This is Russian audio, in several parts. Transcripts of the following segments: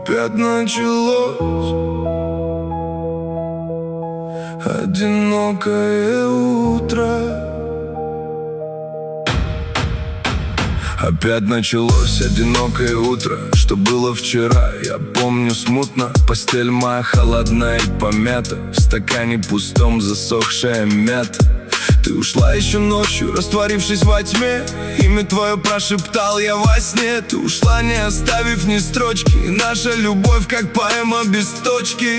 Опять началось одинокое утро. Опять началось одинокое утро. Что было вчера, я помню смутно. Постель моя холодная и помята, в стакане пустом засохшая мята. Ты ушла еще ночью, растворившись во тьме. Имя твое прошептал я во сне. Ты ушла, не оставив ни строчки. Наша любовь как поэма без точки.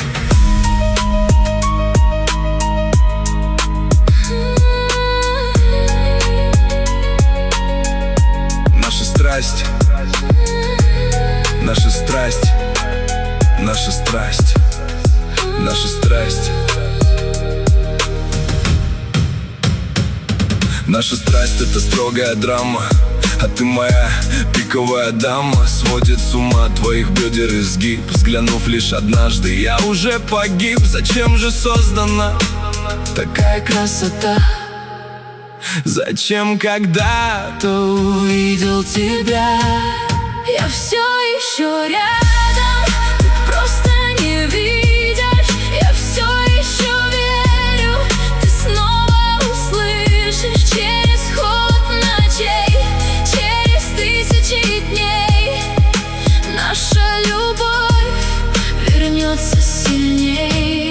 Наша страсть, наша страсть, наша страсть, наша страсть. Наша страсть — это строгая драма, а ты моя пиковая дама. Сводит с ума твоих бедер изгиб. Взглянув лишь однажды, я уже погиб. Зачем же создана такая красота? Зачем когда-то увидел тебя? Я все еще рядом, ты просто не видишь. Я все еще верю, ты снова услышишь. Через холод ночей, через тысячи дней наша любовь вернется сильней.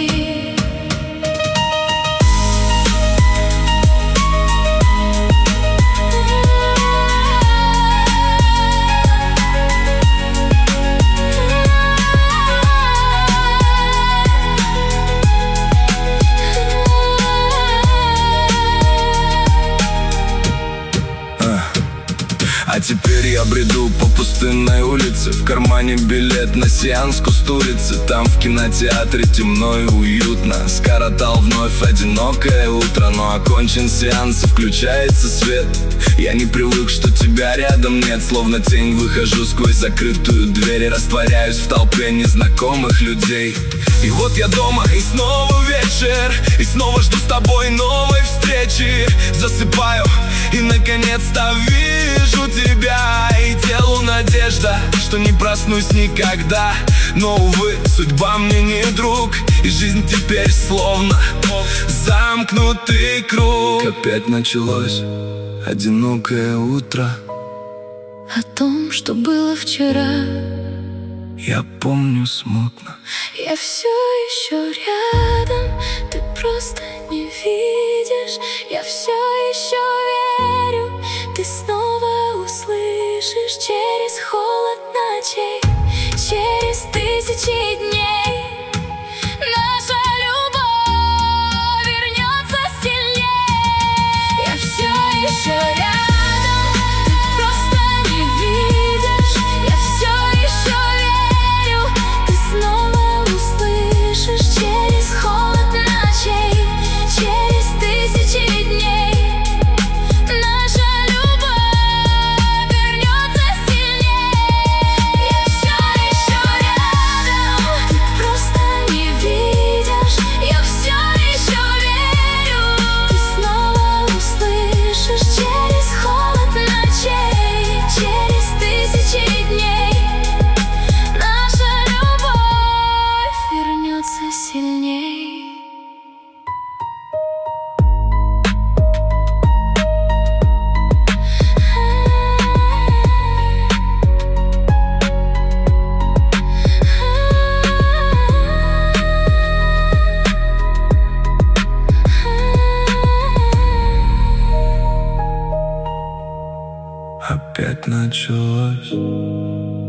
А теперь я бреду по пустынной улице. В кармане билет на сеанс кустурицы. Там в кинотеатре темно и уютно. Скоротал вновь одинокое утро. Но окончен сеанс и включается свет. Я не привык, что тебя рядом нет. Словно тень выхожу сквозь закрытую дверь и растворяюсь в толпе незнакомых людей. И вот я дома, и снова вечер. И снова жду с тобой новой встречи. Засыпаю и наконец-то вижу тебя. И телу надежда, что не проснусь никогда. Но, увы, судьба мне не друг. И жизнь теперь словно замкнутый круг. Опять началось одинокое утро. О том, что было вчера, я помню смутно. я все еще рядом, ты просто не видишь. Я все еще верю, ты снова услышишь. Через холод ночей, через тысячи дней наша любовь вернется сильней. Я все еще рядом, ты просто не видишь. Я все еще верю, ты снова услышишь. Через холод ночей, через тысячи дней наша любовь вернется сильней. Я все еще рядом, ты просто не видишь. Я все еще верю, ты снова услышишь. Через холод ночей, через тысячи дней наша любовь вернется сильней. Опять началось